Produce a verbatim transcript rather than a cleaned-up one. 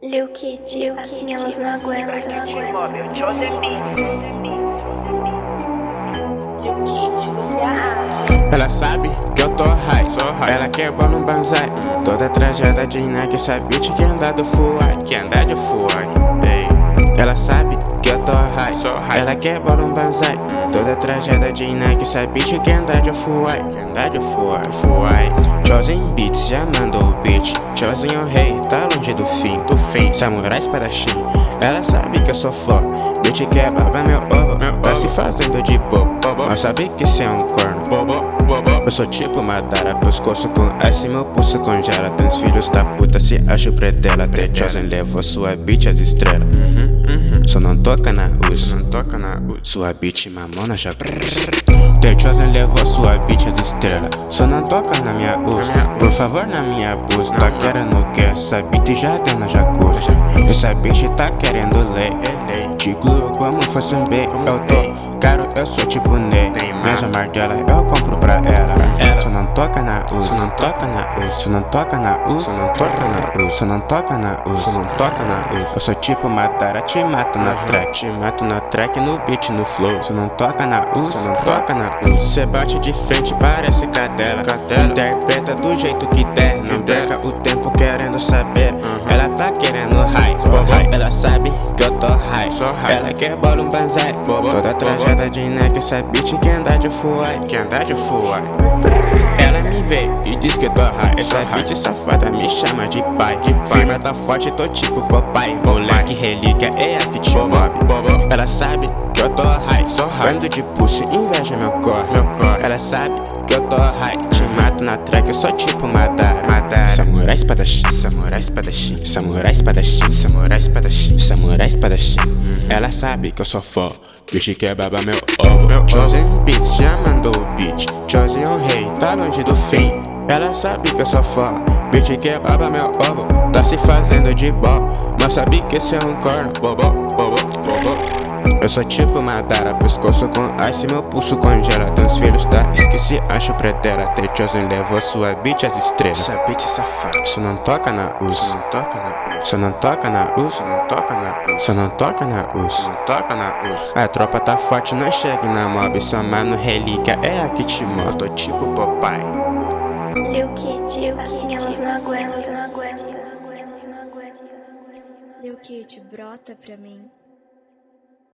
Lil Kit, Lil assim elas não aguentam, não aguentam. Lil Kit, você arrasa. Ela sabe que eu tô high, ela quer bola no banzai. Toda trajada de Nike, essa bitch que anda do fuai, que anda de fuai. Ela sabe que eu tô high, ela quer bola no banzai. Toda trajada de Nike, essa bitch que anda de fuai, que anda de fuai, fuai. Chosen Beats já mandou o beat, Chosen o rei, tá longe do fim, do fim. Samurai espadachim, ela sabe que eu sou fã. Bitch quer babar meu ovo, tá se fazendo de bobo, mas sabe que cê é um corno. Eu sou tipo Madara, pescoço com S, meu pulso congela. Tem os filhos da puta, se acha o predela. Até Chosen levou sua bitch às estrelas. Uhum, uhum. Só não toca na uso, não toca na uso. Sua bitch mamona já The Chosen levou sua bitch às estrelas. Só não toca na minha uso, por favor na minha blusa. Tá querendo o que? Essa bitch já deu na jacuzzi. Essa bitch tá querendo ler. Tiglo como fosse um B. Eu tô caro, eu sou tipo Ney. Mas a dela eu compro pra ela. Só não toca na uso, só não toca na uso, só não toca na uso, só não toca na uso, só não toca na uso, só não toca na uso. Eu sou tipo Madara, te mato na track, te mato na track, no beat, no flow. Só não toca na uso, só não toca na uso. Cê bate de frente, parece cadela. Interpreta do jeito que der, não perca o tempo querendo saber. Ela tá querendo high, ela sabe que eu tô high. Ela quer bola um banzai, toda trajada de Nike, essa bitch que anda de fuai, que anda de fuai. Ela me vê e diz que eu tô high. Essa bitch safada me chama de pai. Firma tá forte, tô tipo papai. Moleque relíquia é a que te move. Ela sabe que eu tô high, quando de pulso inveja meu corre. Ela sabe que eu tô high, te mato na track, eu sou tipo Madara. Samurai espadachim, samurai espadachim, samurai espadachim, samurai espadachim, samurai espadachim. Ela sabe que eu sou fã, bitch quer babar meu ovo. Chosen Beats já mandou o beat, Chosen o rei, tá longe do fim. Ela sabe que eu sou fã, bitch quer babar meu ovo. Tá se fazendo de bom, mas sabe que cê é um corno. Bobo, bobo, bobo. Eu sou tipo Madara, pescoço com ice, meu pulso congela. Tem os filhos da que se acha o predela. Até Chosen levou sua bitch às estrelas. Essa bitch safada, só não toca na uso, só não toca na uso, só não toca na uso, só não toca na uso, só não toca na uso, só não toca na uso. A tropa tá forte, não chega na mob, só mano relíquia é a que te mata. Tô tipo papai. Lil Kit, Lil assim elas não aguentam, não aguentam. Lil Kit, brota pra mim.